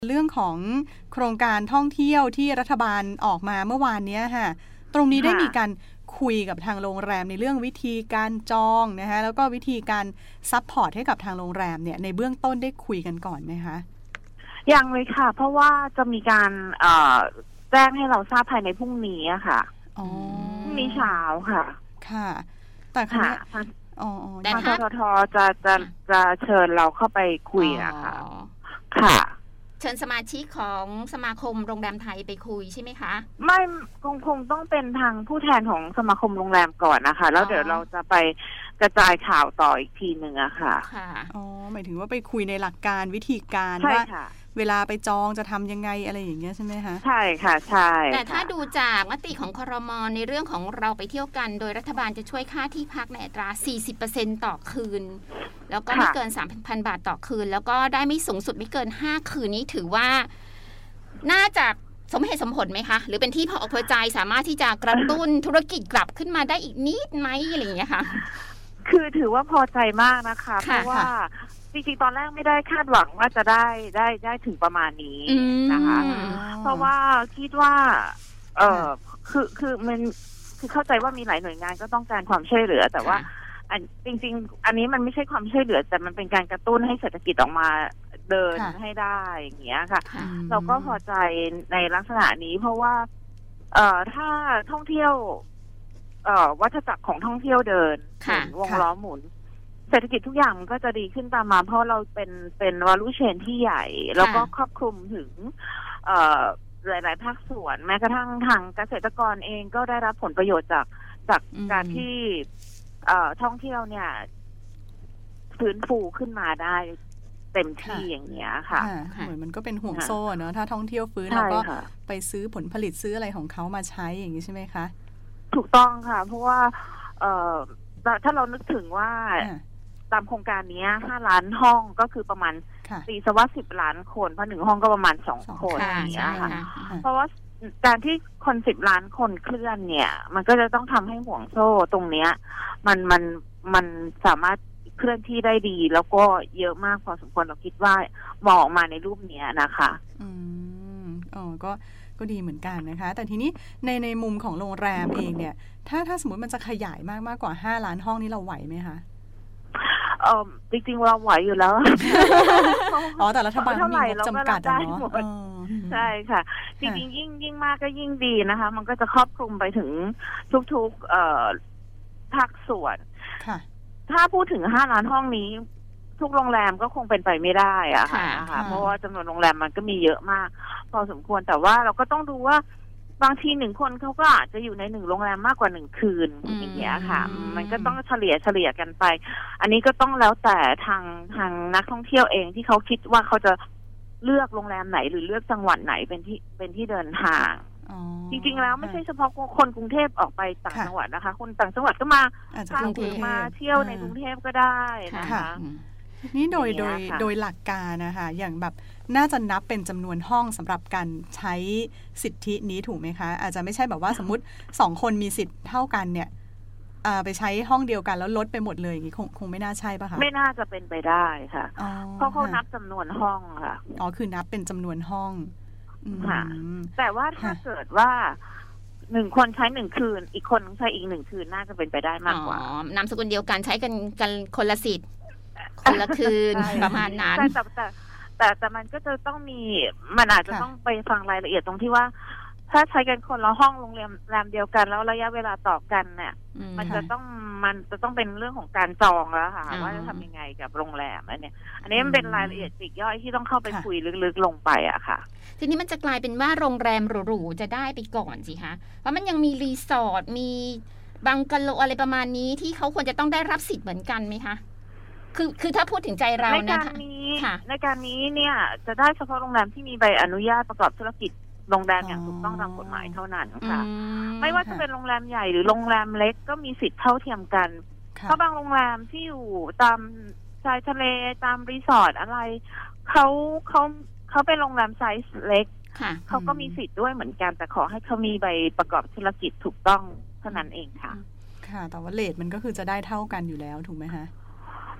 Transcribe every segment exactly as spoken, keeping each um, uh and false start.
เรื่องของโครงการท่องเที่ยวที่รัฐบาลออกมาเมื่อวานนี้ค่ะตรงนี้ได้มีการคุยกับทางโรงแรมในเรื่องวิธีการจองนะคะแล้วก็วิธีการซัพพอร์ตให้กับทางโรงแรมเนี่ยในเบื้องต้นได้คุยกันก่อนไหมคะยังเลยค่ะเพราะว่าจะมีการเอ่อแจ้งให้เราทราบภายในพรุ่งนี้อะค่ะอ๋อพรุ่งนี้เช้าค่ะค่ะแต่ค่ะอ๋อทางทททจะจะจะเชิญเราเข้าไปคุยนะคะค่ะเชิญสมาชิกของสมาคมโรงแรมไทยไปคุยใช่ไหมคะไม่คงคงต้องเป็นทางผู้แทนของสมาคมโรงแรมก่อนนะคะแล้วเดี๋ยวเราจะไปกระจายข่าวต่ออีกทีหนึ่งอะค่ะค่ะอ๋อหมายถึงว่าไปคุยในหลักการวิธีการว่าเวลาไปจองจะทำยังไงอะไรอย่างเงี้ยใช่ไหมคะใช่ค่ะใช่แต่ถ้าดูจากมติของครม.ในเรื่องของเราไปเที่ยวกันโดยรัฐบาลจะช่วยค่าที่พักในอัตรา สี่สิบเปอร์เซ็นต์ ต่อคืนแล้วก็ไม่เกิน สามพัน บาทต่อคืนแล้วก็ได้ไม่สูงสุดไม่เกินห้าคืนนี้ถือว่าน่าจะสมเหตุสมผลไหมคะหรือเป็นที่พออกพอใจสามารถที่จะกระตุ้นธุรกิจกลับขึ้นมาได้อีกนิดไหมอะไรอย่างเงี้ยค่ะคือถือว่าพอใจมากนะคะเพราะว่าจริงๆตอนแรกไม่ได้คาดหวังว่าจะได้ได้ได้ถึงประมาณนี้นะคะเพราะว่าคิดว่าเออคือคือมันคือเข้าใจว่ามีหลายหน่วยงานก็ต้องการความช่วยเหลือแต่ว่าอันจริงๆอันนี้มันไม่ใช่ความช่วยเหลือแต่มันเป็นการกระตุ้นให้เศรษฐกิจออกมาเดินให้ได้อย่างเงี้ยค่ะเราก็พอใจในลักษณะนี้เพราะว่าเอ่อถ้าท่องเที่ยวเอ่อวัฏจักรของท่องเที่ยวเดินวงล้อหมุนเศรษฐกิจทุกอย่างมันก็จะดีขึ้นตามมาเพราะเราเป็นเป็นวาลูเชนที่ใหญ่แล้วก็ครอบคลุมถึงเอ่อหลายๆภาคส่วนแม้กระทั่งทางเกษตรกรเองก็ได้รับผลประโยชน์จากจากการที่เอ่อท่องเที่ยวเนี่ยฟื้นฟูขึ้นมาได้เต็มที่อย่างเงี้ยค่ะเหมือนมันก็เป็นห่วงโซ่เนอะถ้าท่องเที่ยวฟื้นเราก็ไปซื้อผลผลิตซื้ออะไรของเขามาใช้อย่างนี้ใช่ไหมคะถูกต้องค่ะเพราะว่าเอ่อถ้าเรานึกถึงว่าตามโครงการนี้ห้าล้านห้องก็คือประมาณตีซะว่าสิบล้านคนเพราะหนึ่งห้องก็ประมาณสองคนอย่างเงี้ยค่ะเพราะว่าการที่คนสิบล้านคนเคลื่อนเนี่ยมันก็จะต้องทำให้ห่วงโซ่ตรงเนี้ยมันมันมันสามารถเคลื่อนที่ได้ดีแล้วก็เยอะมากพอสมควรเราคิดว่ามองออกมาในรูปนี้นะคะอืมอ๋อก็ก็ดีเหมือนกันนะคะแต่ทีนี้ในในมุมของโรงแรมเองเนี่ยถ้าถ้าสมมติมันจะขยายมากมากกว่าห้าล้านห้องนี้เราไหวไหมคะเออจริงๆเราไหวอยู่แล้วอ๋อแต่รัฐบาลมีงบจำกัดเนาะใช่ค่ะจริงๆยิ่งยิ่งมากก็ยิ่งดีนะคะมันก็จะครอบคลุมไปถึงทุกๆเอ่อภาคส่วนค่ะถ้าพูดถึงห้าล้านห้องนี้ทุกโรงแรมก็คงเป็นไปไม่ได้อะค่ะนะคะเพราะว่าจำนวนโรงแรมมันก็มีเยอะมากพอสมควรแต่ว่าเราก็ต้องดูว่าบางทีหนึ่งคนเขาก็อาจจะอยู่ในหนึ่งโรงแรมมากกว่าหนึ่งคืนอย่างเงี้ยค่ะมันก็ต้องเฉลี่ยเฉลี่ยกันไปอันนี้ก็ต้องแล้วแต่ทางทางนักท่องเที่ยวเองที่เขาคิดว่าเขาจะเลือกโรงแรมไหนหรือเลือกจังหวัดไหนเป็นที่เป็นที่เดินทางจริงๆแล้วไม่ใช่เฉพาะคนกรุงเทพออกไปต่างจังหวัดนะคะคนต่างจังหวัดก็มาทางถึงมาเที่ยวในกรุงเทพก็ได้นะคะนี่โดยโดยโดยหลักการนะคะอย่างแบบน่าจะนับเป็นจำนวนห้องสำหรับการใช้สิทธินี้ถูกไหมคะอาจจะไม่ใช่แบบว่าสมมติสองคนมีสิทธิ์เท่ากันเนี่ยไปใช้ห้องเดียวกันแล้วลดไปหมดเลยอย่างนี้คงคงไม่น่าใช่ป่ะคะไม่น่าจะเป็นไปได้ค่ะเพราะเขานับจำนวนห้องค่ะอ๋อคือนับเป็นจำนวนห้องค่ะแต่ว่าถ้าเกิดว่าหนึ่งคนใช้หนึ่งคืนอีกคนใช้อีกหนึ่งคืนน่าจะเป็นไปได้มากกว่านามสกุลเดียวกันใช้กันกันคนละสิทธิ์คนละคืนประมาณนั้นแต่แต่แต่แต่มันก็จะต้องมีมันอาจจะต้องไปฟังรายละเอียดตรงที่ว่าถ้าใช้กันคนละห้องโรงแรมแรมเดียวกันแล้วระยะเวลาต่อกันเนี่ยมันจะต้องมันจะต้องเป็นเรื่องของการจองแล้วค่ะว่าจะทำยังไงกับโรงแรมอันนี้อันนี้มันเป็นรายละเอียดปลีกย่อยที่ต้องเข้าไปคุยลึกๆลงไปอะค่ะทีนี้มันจะกลายเป็นว่าโรงแรมหรูๆจะได้ไปก่อนสิคะเพราะมันยังมีรีสอร์ทมีบังกะโลอะไรประมาณนี้ที่เขาควรจะต้องได้รับสิทธิ์เหมือนกันไหมคะคือคือถ้าพูดถึงใจเราในการนี้ในการนี้เนี่ยจะได้เฉพาะโรงแรมที่มีใบอนุญาตประกอบธุรกิจโรงแรมอย่างถูกต้องตามกฎหมายเท่านั้นค่ะไม่ว่าจะเป็นโรงแรมใหญ่หรือโรงแรมเล็กก็มีสิทธิ์เท่าเทียมกันเพราะบางโรงแรมที่อยู่ตามชายทะเลตามรีสอร์ทอะไรเขาเขาเขาเป็นโรงแรมไซส์เล็กเขาก็มีสิทธิ์ด้วยเหมือนกันแต่ขอให้เขามีใบประกอบธุรกิจถูกต้องเท่านั้นเองค่ะค่ะแต่ว่าเรทมันก็คือจะได้เท่ากันอยู่แล้วถูกไหมคะ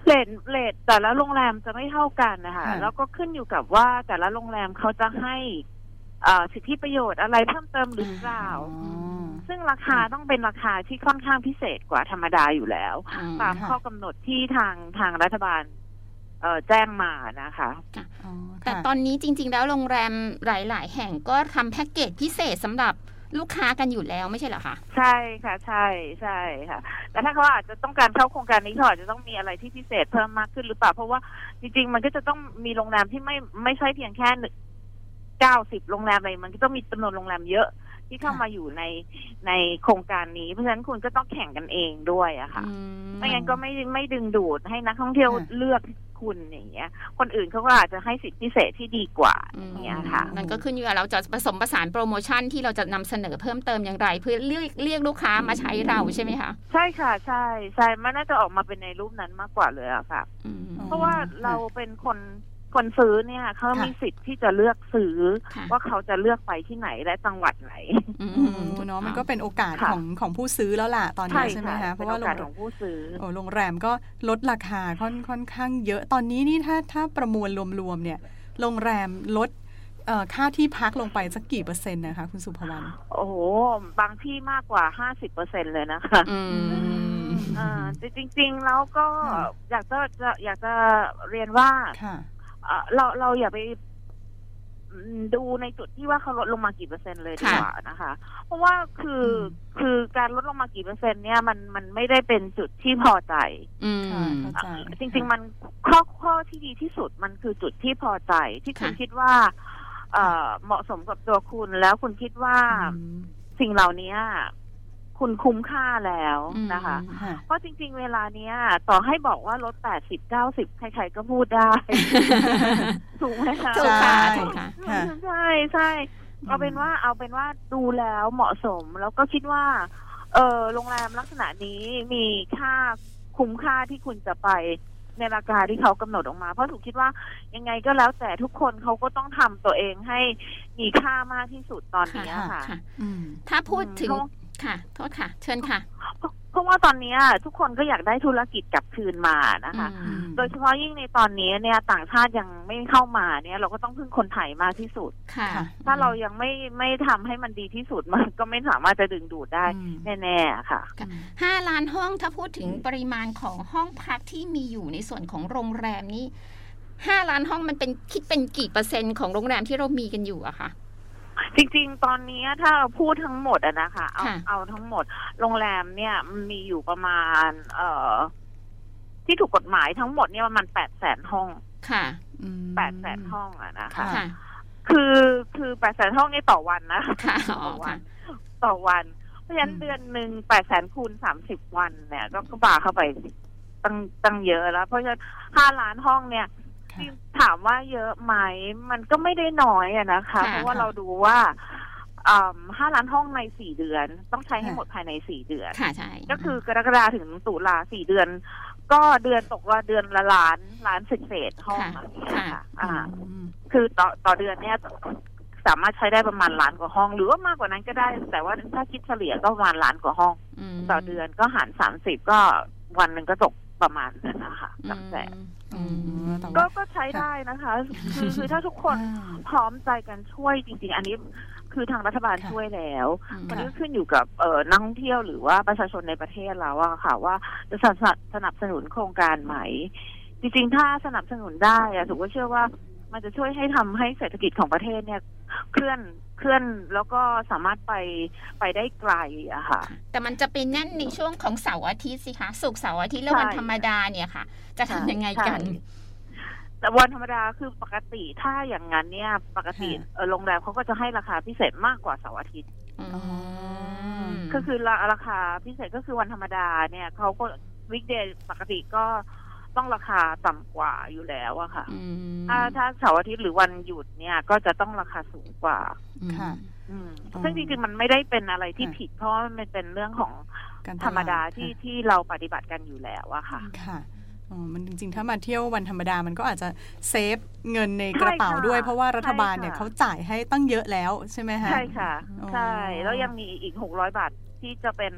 เรทเรทแต่ละโรงแรมจะไม่เท่ากันนะคะแล้วก็ขึ้นอยู่กับว่าแต่ละโรงแรมเขาจะให้สิทธิประโยชน์อะไรเพิ่มเติมหรือเปล่าซึ่งราคาต้องเป็นราคาที่ค่อนข้างพิเศษกว่าธรรมดาอยู่แล้วตามข้อกำหนดที่ทางทางรัฐบาลแจ้งมานะคะแต่ตอนนี้จริงๆแล้วโรงแรมหลายๆแห่งก็ทำแพ็กเกจพิเศษสำหรับลูกค้ากันอยู่แล้วไม่ใช่เหรอคะใช่ค่ะใช่ใช่ค่ะแต่ถ้าเขาอาจจะต้องการเข้าโครงการนี้เขาอาจจะต้องมีอะไรที่พิเศษเพิ่มมากขึ้นหรือเปล่าเพราะว่าจริงๆมันก็จะต้องมีโรงแรมที่ไม่ไม่ใช่เพียงแค่เก้าสิบโรงแรมอะไรมันก็ต้องมีจำนวนโรงแรมเยอะที่เข้ามาอยู่ในในโครงการนี้เพราะฉะนั้นคุณก็ต้องแข่งกันเองด้วยอะค่ะไม่งั้นก็ไม่ไม่ดึงดูดให้นักท่องเที่ยวเลือกคุณอย่างเงี้ยคนอื่นเขาก็อาจจะให้สิทธิพิเศษที่ดีกว่าอย่างเงี้ยค่ะมันก็ขึ้นอยู่กับเราจะผสมผสานโปรโมชั่นที่เราจะนำเสนอเพิ่มเติมอย่างไรเพื่อเรียกเรียกลูกค้ามาใช้เราใช่ไหมคะใช่ค่ะใช่ใช่มันน่าจะออกมาเป็นในรูปนั้นมากกว่าเลยอะค่ะเพราะว่าเราเป็นคนคนซื้อเนี่ยเขามีสิทธิ์ที่จะเลือกซื้อว่าเขาจะเลือกไปที่ไหนและจังหวัดไหนเนาะมันก็เป็นโอกาสของของผู้ซื้อแล้วล่ะตอนนี้ใช่ไหมคะเพราะว่าโรงแรมของผู้ซื้อโอ้โรงแรมก็ลดราคาค่อนค่อนข้างเยอะตอนนี้นี่ถ้าถ้าประมวลรวมๆเนี่ยโรงแรมลดค่าที่พักลงไปสักกี่เปอร์เซ็นต์นะคะคุณสุภวรรณโอ้โหบางที่มากกว่า ห้าสิบเปอร์เซ็นต์ เลยนะคะอ่าจริงๆแล้วก็อยากจะอยากจะเรียนว่าเราเราอย่าไปดูในจุดที่ว่าเขาลดลงมากี่เปอร์เซ็นต์เลยดีกว่านะคะเพราะว่าคือคือการลดลงมากี่เปอร์เซ็นต์เนี่ยมันมันไม่ได้เป็นจุดที่พอใจจริงๆมันข้อข้อที่ดีที่สุดมันคือจุดที่พอใจที่คุณคิดว่าเหมาะสมกับตัวคุณแล้วคุณคิดว่าสิ่งเหล่านี้คุณคุ้มค่าแล้วนะคะเพราะจริงๆเวลาเนี้ยต่อให้บอกว่าลดแปดสิบ เก้าสิบใครๆก็พูดได้ถูกไหมคะถูกค่ะถูกค่ะใช่ใช่เอาเป็นว่าเอาเป็นว่าดูแล้วเหมาะสมแล้วก็คิดว่าเออโรงแรมลักษณะนี้มีค่าคุ้มค่าที่คุณจะไปในราคาที่เขากำหนดออกมาเพราะถูกคิดว่ายังไงก็แล้วแต่ทุกคนเขาก็ต้องทำตัวเองให้มีค่ามากที่สุดตอนนี้ค่ะถ้าพูดถึงค่ะโทษค่ะเชิญค่ะเพราะว่าตอนนี้ทุกคนก็อยากได้ธุรกิจกลับคืนมานะคะโดยเฉพาะยิ่งในตอนนี้เนี่ยต่างชาติยังไม่เข้ามาเนี่ยเราก็ต้องพึ่งคนไทยมากที่สุดถ้าเรายังไม่ไม่ทำให้มันดีที่สุดมันก็ไม่สามารถจะดึงดูดได้แน่ๆค่ะห้าล้านห้องถ้าพูดถึงปริมาณของห้องพักที่มีอยู่ในส่วนของโรงแรมนี้ห้าล้านห้องมันเป็นคิดเป็นกี่เปอร์เซ็นต์ของโรงแรมที่เรามีกันอยู่อะคะจริงๆตอนนี้ถ้าเราพูดทั้งหมดอะนะคะเอาเอาทั้งหมดโรงแรมเนี่ยมีอยู่ประมาณเอ่อที่ถูกกฎหมายทั้งหมดเนี่ยประมาณแปดแสนห้องค่ะแปดแสนห้องอะนะคะคือคือแปดแสนห้องนี่ต่อวันนะต่อวันต่อวันเพราะฉะนั้นเดือนหนึ่งแปดแสนคูณสามสิบวันเนี่ยก็บาเข้าไปตั้งตั้งเยอะแล้วเพราะฉะนั้นห้าล้านห้องเนี่ยถามว่าเยอะไหมมันก็ไม่ได้น้อยอะนะคะเพราะว่าเราดูว่าห้าล้านห้องในสี่เดือนต้องใช้ให้หมดภายในสี่เดือนก็คือกรกฎาคมถึงตุลาสี่เดือนก็เดือนตกว่าเดือนละล้านล้านเศษห้องค่ะคือต่อต่อเดือนเนี่ยสามารถใช้ได้ประมาณล้านกว่าห้องหรือว่ามากกว่านั้นก็ได้แต่ว่าถ้าคิดเฉลี่ยก็ประมาณล้านกว่าห้องต่อเดือนก็หารสามสิบก็วันหนึ่งก็ตกประมาณนั้นนะคะสามแสนก็ก็ใช้ได้นะคะคือคือถ้าทุกคนพร้อมใจกันช่วยจริงๆอันนี้คือทางรัฐบาลช่วยแล้วมันก็ขึ้นอยู่กับเอ่อนักท่องเที่ยวหรือว่าประชาชนในประเทศเราอะค่ะว่าจะสนับสนุนโครงการไหมจริงๆถ้าสนับสนุนได้อะถูกว่าเชื่อว่ามันจะช่วยให้ทำให้เศรษฐกิจของประเทศเนี่ยเคลื่อนเคลื่อนแล้วก็สามารถไปไปได้ไกลอะค่ะแต่มันจะเป็นนั่นในช่วงของเสาร์อาทิตย์สิคะศุกร์เสาร์อาทิตย์แล้ววันธรรมดาเนี่ยค่ะจะทำยังไงกันแต่วันธรรมดาคือปกติถ้าอย่างนั้นเนี่ยปกติโรงแรมเขาก็จะให้ราคาพิเศษมากกว่าเสาร์อาทิตย์ก็คือราคาพิเศษก็คือวันธรรมดาเนี่ยเขาก็วิกเดย์ปกติก็ต้องราคาต่ำกว่าอยู่แล้วอะค่ะถ้าถ้าเสาร์อาทิตย์หรือวันหยุดเนี่ยก็จะต้องราคาสูงกว่าค่ะซึ่งจริงๆมันไม่ได้เป็นอะไรที่ผิดเพราะมันเป็นเรื่องของธรรมดาที่ที่เราปฏิบัติกันอยู่แล้วอะค่ะค่ะอ๋อมันจริงๆถ้ามาเที่ยววันธรรมดามันก็อาจจะเซฟเงินในกระเป๋าด้วยเพราะว่ารัฐบาลเนี่ยเขาจ่ายให้ตั้งเยอะแล้วใช่ไหมคะใช่ค่ะใช่แล้วยังมีอีกหกร้อยบาทที่จะเป็น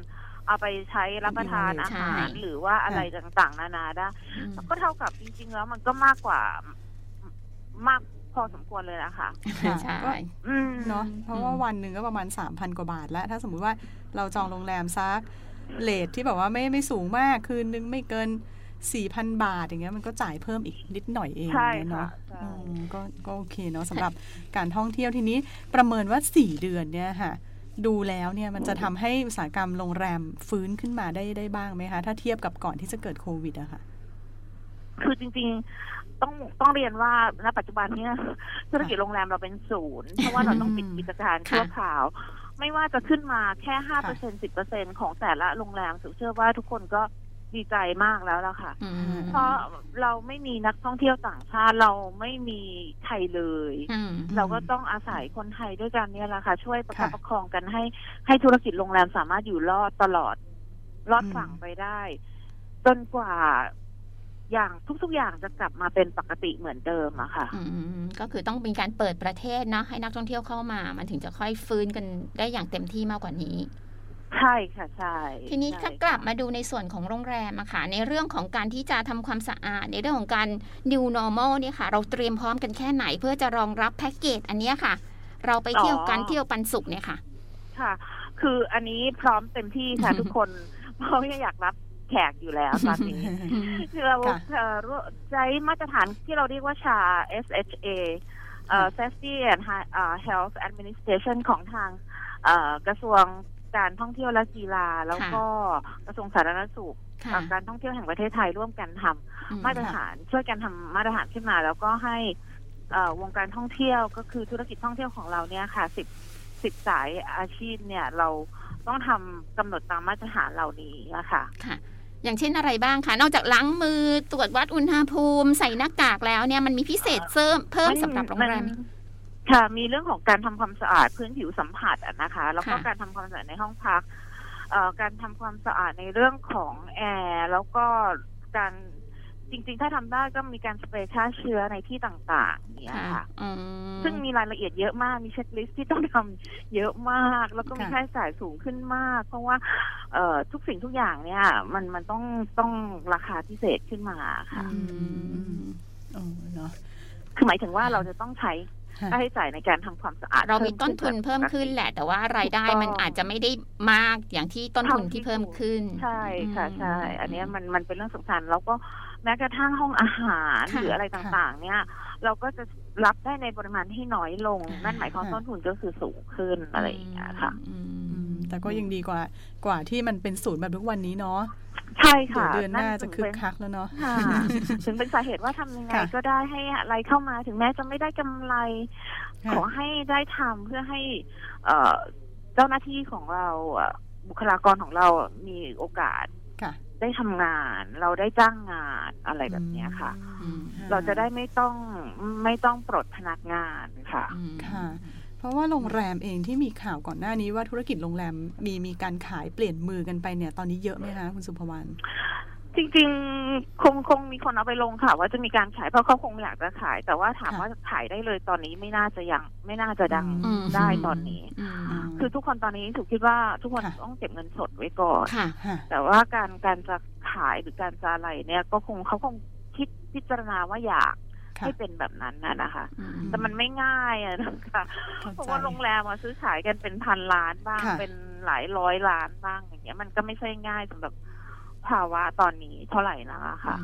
เอาไปใช้รับประทานอาหารหรือว่าอะไรต่างๆนานาได้ก็เท่ากับจริงๆแล้วมันก็มากกว่ามากพอสมควรเลยนะคะใช่เนาะเพราะว่าวันหนึ่งก็ประมาณ สามพัน กว่าบาทแล้วถ้าสมมุติว่าเราจองโรงแรมซักเรทที่แบบว่าไม่ไม่สูงมากคืนนึงไม่เกิน สี่พัน บาทอย่างเงี้ยมันก็จ่ายเพิ่มอีกนิดหน่อยเองเนาะก็ก็โอเคเนาะสำหรับการท่องเที่ยวทีนี้ประเมินว่าสี่เดือนเนี่ยค่ะดูแล้วเนี่ยมันจะทำให้อุตสาหกรรมโรงแรมฟื้นขึ้นมาได้ได้บ้างไหมคะถ้าเทียบกับก่อนที่จะเกิดโควิดอะค่ะคือจริงๆต้องต้องเรียนว่าณปัจจุบันนี้ธุรกิจโรงแรมเราเป็นศูนย์เพราะว่าเราต้องปิดกิจการชั่วคราวไม่ว่าจะขึ้นมาแค่ ห้าเปอร์เซ็นต์ สิบเปอร์เซ็นต์ ของแต่ละโรงแรมเชื่อว่าทุกคนก็ดีใจมากแล้วล่ะค่ะเพราะเราไม่มีนักท่องเที่ยวต่างชาติเราไม่มีใครเลยเราก็ต้องอาศัยคนไทยด้วยกันเนี่ยแหละค่ะช่วยประคับประคองกันให้ให้ธุรกิจโรงแรมสามารถอยู่รอดตลอดรอดฝั่งไปได้จนกว่าอย่างทุกๆอย่างจะกลับมาเป็นปกติเหมือนเดิมอะค่ะก็คือต้องมีการเปิดประเทศนะให้นักท่องเที่ยวเข้ามามันถึงจะค่อยฟื้นกันได้อย่างเต็มที่มากกว่านี้ใช่ค่ะใช่ทีนี้ถ้ากลับมาดูในส่วนของโรงแรมอะค่ะในเรื่องของการที่จะทำความสะอาดในเรื่องของการ new normal เนี่ยค่ะเราเตรียมพร้อมกันแค่ไหนเพื่อจะรองรับแพ็กเกจอันนี้ค่ะเราไปเที่ยวกันเที่ยวปันสุขเนี่ยค่ะค่ะคืออันนี้พร้อมเต็มที่ค่ะ ทุกคนเพราะว่าอยากรับแขกอยู่แล้วตอนนี้คือเราใช้มาตรฐานที่เราเรียกว่าชา เอส เอช เอ เอ่อ Safety and Health Administration ของทางกระทรวงการท่องเที่ยวและกีฬาแล้วก็กระทรวงสาธารณสุขการท่องเที่ยวแห่งประเทศไทยร่วมกันทำมาตรฐานช่วยกันทำมาตรฐานขึ้นมาแล้วก็ให้วงการท่องเที่ยวก็คือธุรกิจท่องเที่ยวของเราเนี่ยค่ะสิบสิบสายอาชีพเนี่ยเราต้องทำกำหนดตามมาตรฐานเหล่านี้นะคะค่ะอย่างเช่นอะไรบ้างคะนอกจากล้างมือตรวจวัดอุณหภูมิใส่หน้ากากแล้วเนี่ยมันมีพิเศษเพิ่มเพิ่มสำหรับโรงแรมค่ะมีเรื่องของการทำความสะอาดพื้นผิวสัมผัสนะคะแล้วก็การทำความสะอาดในห้องพักการทำความสะอาดในเรื่องของแอร์แล้วก็การจริงๆถ้าทำได้ก็มีการสเปรย์ฆ่าเชื้อในที่ต่างๆเนี่ยค่ะซึ่งมีรายละเอียดเยอะมากมีเช็คลิสต์ที่ต้องทำเยอะมากแล้วก็มีค่าใช้จ่ายสูงขึ้นมากเพราะว่าทุกสิ่งทุกอย่างเนี่ยมันมันต้องต้องราคาพิเศษขึ้นมาค่ะอ๋อเนาะคือหมายถึงว่าเราจะต้องใช้ค่าใช้จ่ายในการทำความสะอาดเรามีต้นทุนเพิ่มขึ้นแหละแต่ว่ารายได้มันอาจจะไม่ได้มากอย่างที่ต้นทุนที่เพิ่มขึ้นใช่ค่ะใช่อันนี้มันมันเป็นเรื่องสำคัญแล้วก็แม้กระทั่งห้องอาหารหรืออะไรต่างๆเนี่ยเราก็จะรับได้ในปริมาณที่น้อยลงนั่นหมายความต้นทุนก็คือสูงขึ้นอะไรอย่างเงี้ยค่ะแต่ก็ยังดีกว่ากว่าที่มันเป็นศูนย์แบบทุกวันนี้เนาะใช่ค่ะเดือนหน้าจะคึกคักแล้วเนาะถึงเป็นสาเหตุว่าทำยังไงก็ได้ให้อะไรเข้ามาถึงแม้จะไม่ได้กำไรขอให้ได้ทำเพื่อให้เจ้าหน้าที่ของเราบุคลากรของเรามีโอกาสได้ทำงานเราได้จ้างงานอะไรแบบนี้ค่ะเราจะได้ไม่ต้องไม่ต้องปลดพนักงานค่ะค่ะเพราะว่าโรงแรมเองที่มีข่าวก่อนหน้านี้ว่าธุรกิจโรงแรมมีมีการขายเปลี่ยนมือกันไปเนี่ยตอนนี้เยอะไหมคะคุณสุภวรรณจริงๆคงคงมีคนเอาไปลงค่ะว่าจะมีการขายเพราะเขาคงอยากจะขายแต่ว่าถามว่าขายได้เลยตอนนี้ไม่น่าจะยังไม่น่าจะดังได้ตอนนี้คือทุกคนตอนนี้ถูกคิดว่าทุกคนต้องเก็บเงินสดไว้ก่อนแต่ว่าการการจะขายหรือการจะอะไรเนี่ยก็คงเขาคงคิดพิจารณาว่าอยากให้เป็นแบบนั้นนะนะคะแต่มันไม่ง่ายอะนะคะเพราะว่าโรงแรมมาซื้อขายกันเป็นพันล้านบ้างเป็นหลายร้อยล้านบ้างอย่างเงี้ยมันก็ไม่ใช่ง่ายสำหรับภาวะตอนนี้เท่าไหร่นะคะ